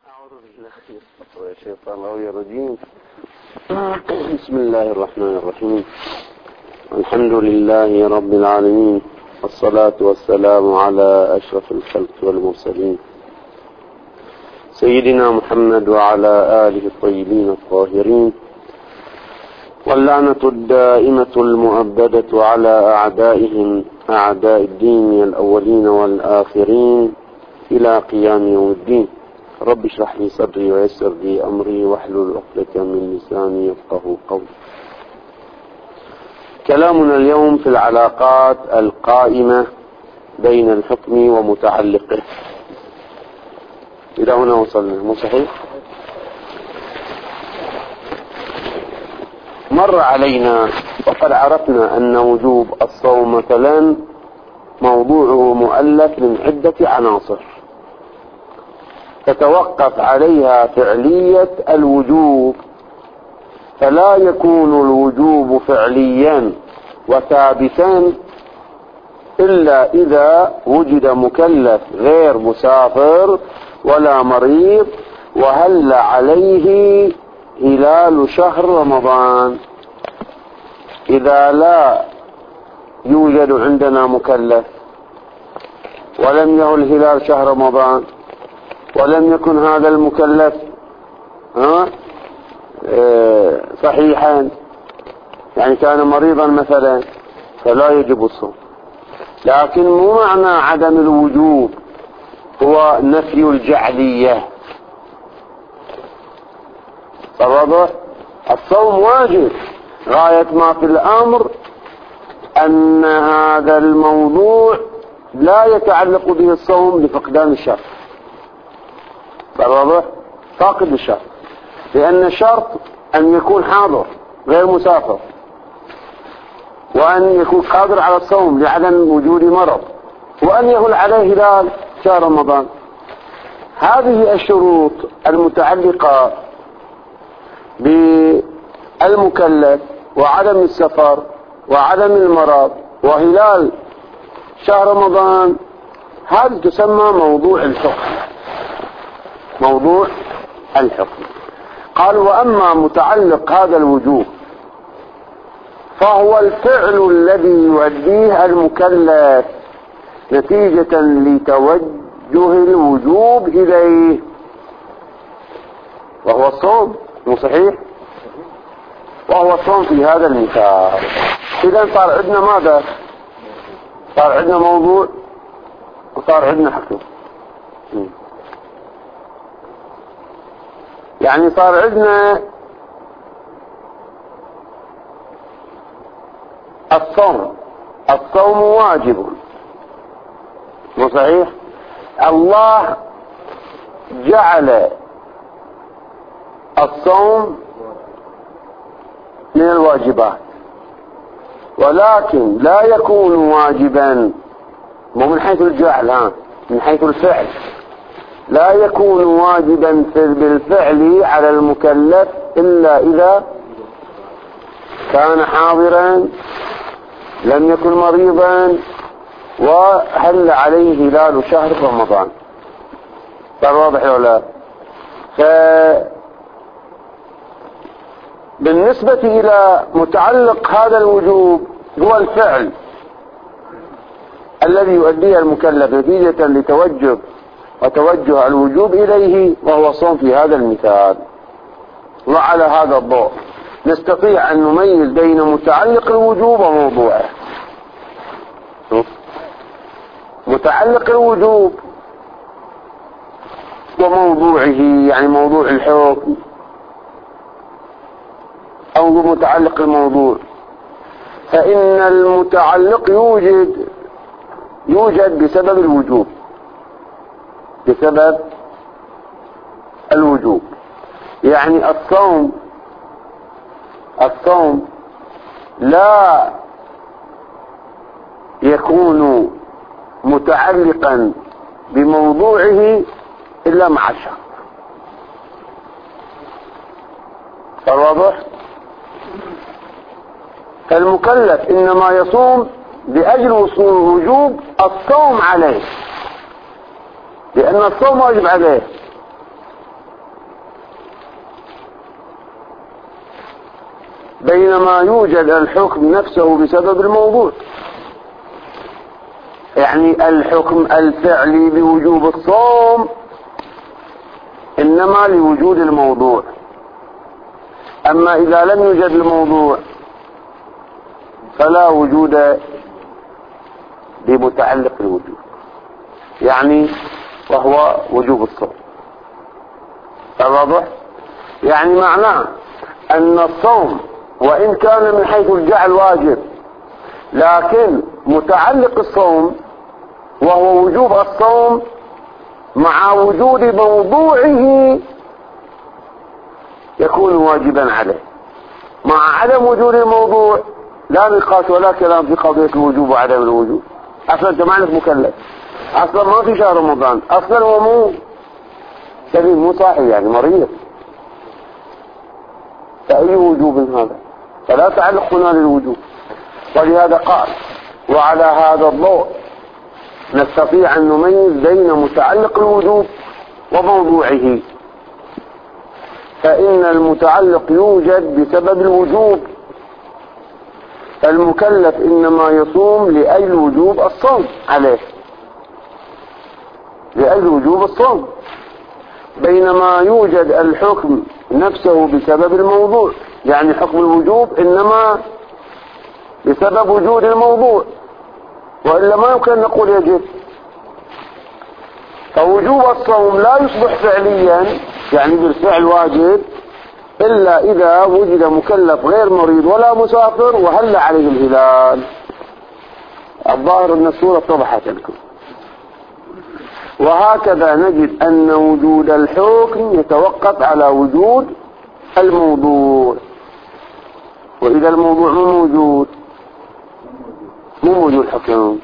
أعوذ بالله من الشيطان الرجيم. بسم الله الرحمن الرحيم. الحمد لله رب العالمين، والصلاة والسلام على أشرف الخلق والمرسلين سيدنا محمد وعلى آله الطيبين الطاهرين، واللعنة الدائمة المؤبدة على أعدائهم أعداء الدين من الأولين والآخرين إلى قيام يوم الدين. رب اشرح لي صدري ويسر لي أمري واحلل عقدة من لساني يفقهوا قولي. كلامنا اليوم في العلاقات القائمة بين الحكم ومتعلقه. إلى هنا وصلنا، مو صحيح؟ مر علينا وقد عرفنا أن وجوب الصوم مثلا موضوعه مؤلف من عدة عناصر تتوقف عليها فعلية الوجوب، فلا يكون الوجوب فعليا وثابتا إلا إذا وجد مكلف غير مسافر ولا مريض وهل عليه هلال شهر رمضان. إذا لا يوجد عندنا مكلف ولم يهل هلال شهر رمضان ولم يكن هذا المكلف صحيحا، يعني كان مريضا مثلا، فلا يجب الصوم. لكن مو معنى عدم الوجوب هو نفي الجعلية. فالواضح الصوم واجب، غاية ما في الأمر أن هذا الموضوع لا يتعلق به الصوم لفقدان الشرط. فالواضح فاقد الشرط، لأن الشرط أن يكون حاضر غير مسافر، وأن يكون قادر على الصوم لعدم وجود مرض، وأن يهل عليه هلال شهر رمضان. هذه الشروط المتعلقة بالمكلف وعدم السفر وعدم المرض وهلال شهر رمضان، هذه تسمى موضوع الحكم. موضوع الحكم. قال: وأما متعلق هذا الوجوب فهو الفعل الذي يؤديه المكلف نتيجة لتوجه الوجوب إليه، وهو الصوم. مو صحيح؟ وهو الصوم في هذا المثال. إذن صار عندنا ماذا؟ صار عندنا موضوع وصار عندنا حكم. يعني صار عندنا الصوم واجب. مو صحيح؟ الله جعل الصوم من الواجبات، ولكن لا يكون واجبا، مو من حيث الجعل، من حيث الفعل. لا يكون واجبا بالفعل على المكلف إلا إذا كان حاضرا، لم يكن مريضا، وهل عليه هلال شهر رمضان. صار واضح ولا؟ بالنسبة إلى متعلق هذا الوجوب هو الفعل الذي يؤديه المكلف نتيجة وتوجه الوجوب إليه، وهو الصوم في هذا المثال. وعلى هذا الضوء نستطيع أن نميز بين متعلق الوجوب وموضوعه. متعلق الوجوب وموضوعه، يعني موضوع الحكم أو متعلق الموضوع. فإن المتعلق يوجد بسبب الوجوب، بسبب الوجوب. يعني الصوم لا يكون متعلقا بموضوعه إلا مع الشرط. فالواضح؟ فالمكلف إنما يصوم لأجل وصول وجوب الصوم عليه، لأن الصوم واجب عليه، بينما يوجد الحكم نفسه بسبب الموضوع. يعني الحكم الفعلي بوجوب الصوم إنما لوجود الموضوع، أما إذا لم يوجد الموضوع فلا وجود بمتعلق الوجوب، يعني وهو وجوب الصوم. واضح؟ يعني معناه أن الصوم وإن كان من حيث الجعل واجب، لكن متعلق الصوم وهو وجوب الصوم مع وجود موضوعه يكون واجبا عليه. مع عدم وجود الموضوع لا نقاش ولا كلام في قضية الوجوب وعدم الوجوب. أصلا أنت ما عندك مكلف، أصلا ما في شهر رمضان، أصلا هو مو سليم، مو صاحي، يعني مريض، فأي وجوب هذا؟ فلا تعلق هنا للوجوب. ولهذا قال: وعلى هذا الضوء نستطيع أن نميز بين متعلق الوجوب وموضوعه، فإن المتعلق يوجد بسبب الوجوب، المكلف إنما يصوم لأجل وجوب الصوم عليه، لأجل وجوب الصوم، بينما يوجد الحكم نفسه بسبب الموضوع، يعني حكم الوجوب إنما بسبب وجود الموضوع، وإلا ما يمكن نقول يجب. فوجوب الصوم لا يصبح فعليا، يعني بالفعل واجب، إلا إذا وجد مكلف غير مريض ولا مسافر وهل عليه الهلال. الظاهر أن الصورة اتضحت لكم. وهكذا نجد أن وجود الحكم يتوقف على وجود الموضوع، وإذا الموضوع مو موجود الحكم.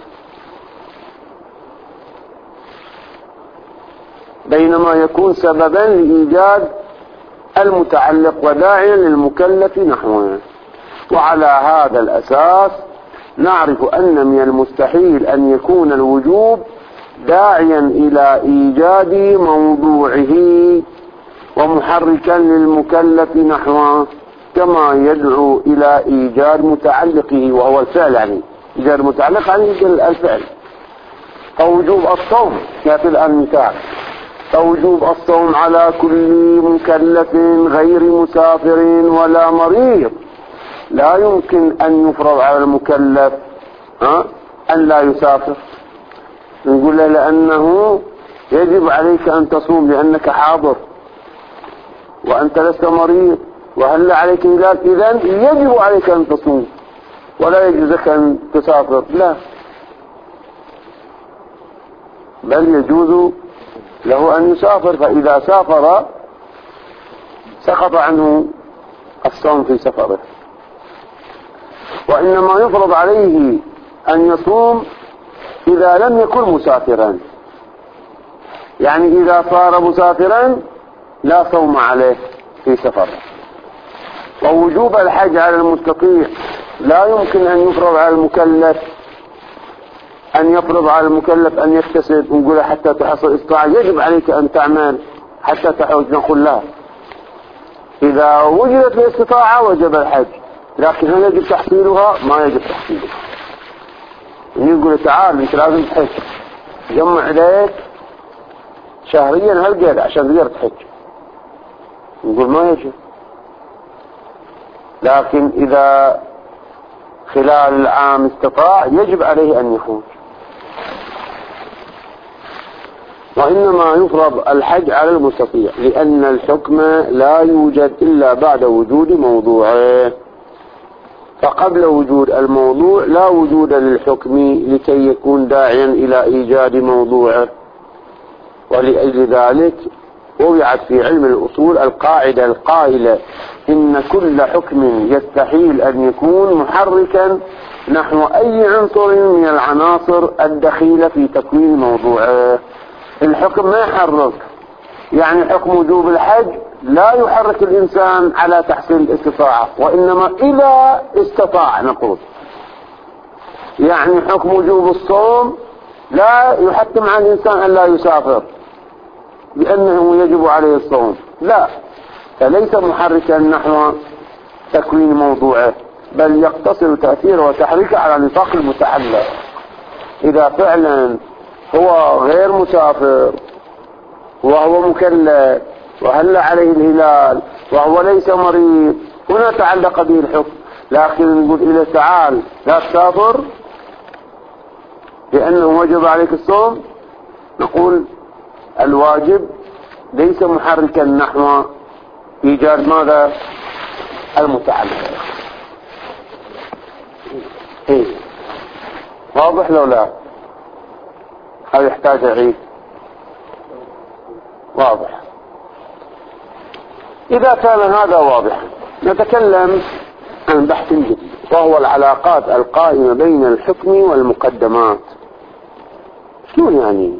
بينما يكون سببا لإيجاد المتعلق وداعيا للمكلف نحوه. وعلى هذا الأساس نعرف أن من المستحيل أن يكون الوجوب داعيا إلى إيجاد موضوعه ومحركا للمكلف نحوه، كما يدعو إلى إيجاد متعلقه وهو الفعل، يعني إيجاد متعلق عن الفعل. فوجوب الصوم يأتي الآن مثال: فوجوب الصوم على كل مكلف غير مسافر ولا مريض. لا يمكن أن يفرض على المكلف أن لا يسافر، نقول له لأنه يجب عليك أن تصوم لأنك حاضر وأنت لست مريض وهل عليك هلال، إذن يجب عليك أن تصوم ولا يجوزك أن تسافر. لا، بل يجوز له أن يسافر، فإذا سافر سقط عنه الصوم في سفره. وإنما يفرض عليه أن يصوم إذا لم يكن مسافرا، يعني إذا صار مسافرا لا صوم عليه في سفره. ووجوب الحج على المستطيع لا يمكن أن يفرض على المكلف، أن يكتسب ونقول حتى تحصل استطاعة. يجب عليك أن تعمل حتى تحج، نقول لا، إذا وجدت الاستطاعة وجب الحج، لكن هل يجب تحصيلها؟ ما يجب تحصيلها. يقول تعال انت لازم تحج، جمع عليك شهريا هالقد عشان تقدر تحج، نقول ما يجب. لكن إذا خلال العام استطاع يجب عليه أن يحج. وإنما يفرض الحج على المستطيع، لأن الحكم لا يوجد إلا بعد وجود موضوعه، فقبل وجود الموضوع لا وجود للحكم لكي يكون داعيا إلى إيجاد موضوعه. ولأجل ذلك وضعت في علم الأصول القاعدة القائلة: إن كل حكم يستحيل أن يكون محركا نحو أي عنصر من العناصر الدخيلة في تكوين موضوعه. الحكم ما يحرك، يعني حكم وجوب الحج لا يحرك الإنسان على تحصيل الاستطاعة، وإنما إذا استطاع نقول. يعني حكم وجوب الصوم لا يحتم على الإنسان أن لا يسافر بأنه يجب عليه الصوم، لا، فليس محركا نحو تكوين موضوعه، بل يقتصر تأثيره وتحريكه على نطاق المتعلق. إذا فعلا هو غير مسافر وهو مكلف وهل عليه الهلال وهو ليس مريض، هنا تعلق به الحكم. لكن نقول إذا تعال لا تسافر لأنه وجب عليك الصوم، نقول الواجب ليس محركا نحو إيجاد ماذا؟ المتعلق. إيه واضح لو لا؟ هذا يحتاج عيد. واضح. إذا كان هذا واضحا نتكلم عن بحث جديد، وهو العلاقات القائمة بين الحكم والمقدمات. شلون يعني؟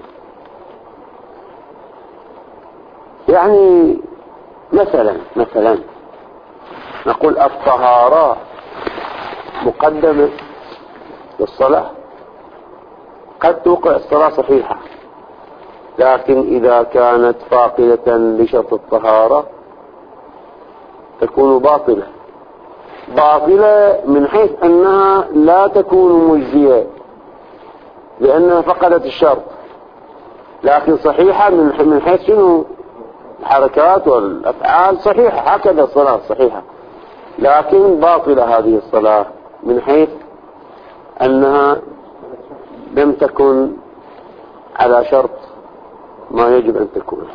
يعني مثلا نقول الطهارة مقدمة للصلاة. قد توقع الصلاة صحيحة، لكن إذا كانت فاقدة لشرط الطهارة تكون باطلة من حيث أنها لا تكون مجزية لأنها فقدت الشرط، لكن صحيحة من حيث شنو؟ الحركات والأفعال صحيحة، هكذا الصلاة صحيحة، لكن باطلة هذه الصلاة من حيث أنها لم تكن على شرط ما يجب أن تكون.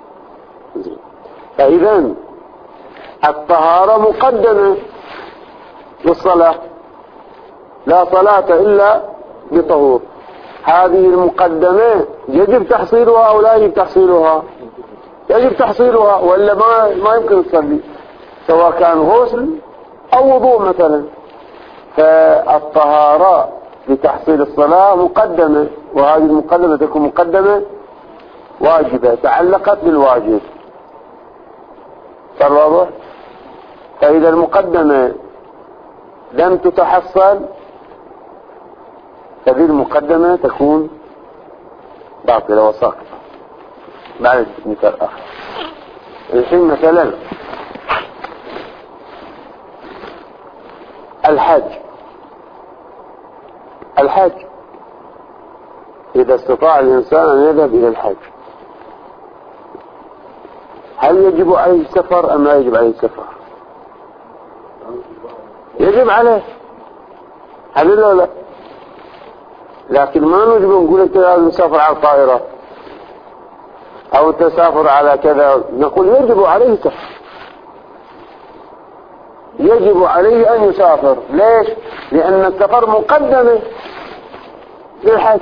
فإذا الطهارة مقدمة للصلاة، لا صلاة إلا بطهور. هذه المقدمة يجب تحصيلها أو لا يجب تحصيلها؟ يجب تحصيلها، وإلا ما يمكن تصلي، سواء كان غسل أو وضوء مثلا. فالطهارة لتحصيل الصلاة مقدمة، وهذه المقدمة تكون مقدمة واجبة تعلقت بالواجب. صار واضح؟ فإذا المقدمة لم تتحصل هذه المقدمة تكون باطلة وساقطة. بعد مثال آخر، الحين مثلا الحج إذا استطاع الإنسان أن يذهب إلى الحج، هل يجب عليه السفر أم لا يجب عليه السفر؟ يجب عليه، هل لا؟ لكن ما نجب نقول أنت لازم تسافر على الطائرة أو تسافر على كذا، نقول يجب عليه السفر، يجب عليه أن يسافر. ليش؟ لأن السفر مقدمة للحج.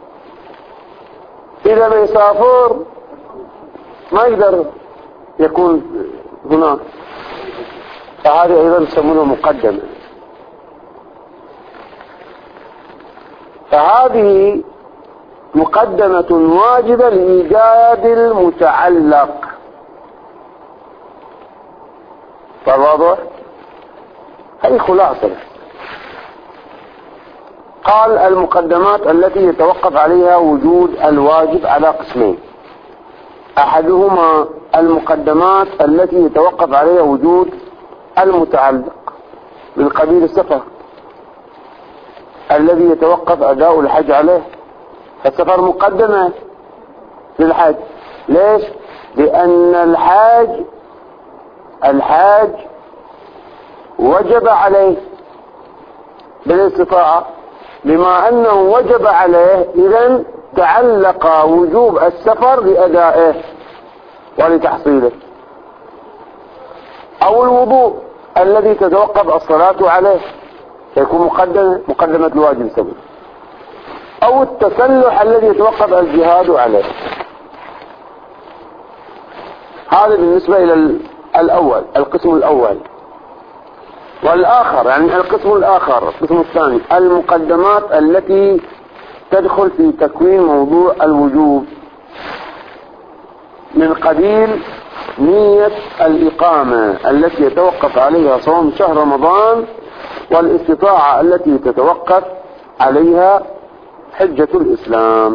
إذا ما يسافر ما يقدر يكون هناك، فهذه أيضا يسمونه مقدمة. فهذه مقدمة واجبة لإيجاد المتعلق. فواضح؟ هذه خلاصة. قال المقدمات التي يتوقف عليها وجود الواجب على قسمين. أحدهما المقدمات التي يتوقف عليها وجود المتعلق من قبيل السفر الذي يتوقف أداء الحج عليه. فالسفر مقدمة للحج. ليش؟ لأن الحاج وجب عليه بالاستطاعة، بما أنه وجب عليه إذن تعلق وجوب السفر بأدائه ولتحصيله. أو الوضوء الذي تتوقف الصلاة عليه يكون مقدمة الواجب السبب. أو التسلح الذي يتوقف الجهاد عليه. هذا بالنسبة إلى الأول، القسم الأول. والآخر يعني القسم الآخر، القسم الثاني، المقدمات التي تدخل في تكوين موضوع الوجوب من قبيل نية الإقامة التي يتوقف عليها صوم شهر رمضان، والاستطاعة التي تتوقف عليها حجة الإسلام.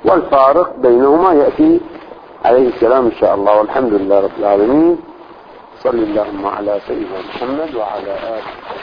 والفارق بينهما يأتي عليه الكلام إن شاء الله، والحمد لله رب العالمين. صل اللهم على سيدنا محمد وعلى آله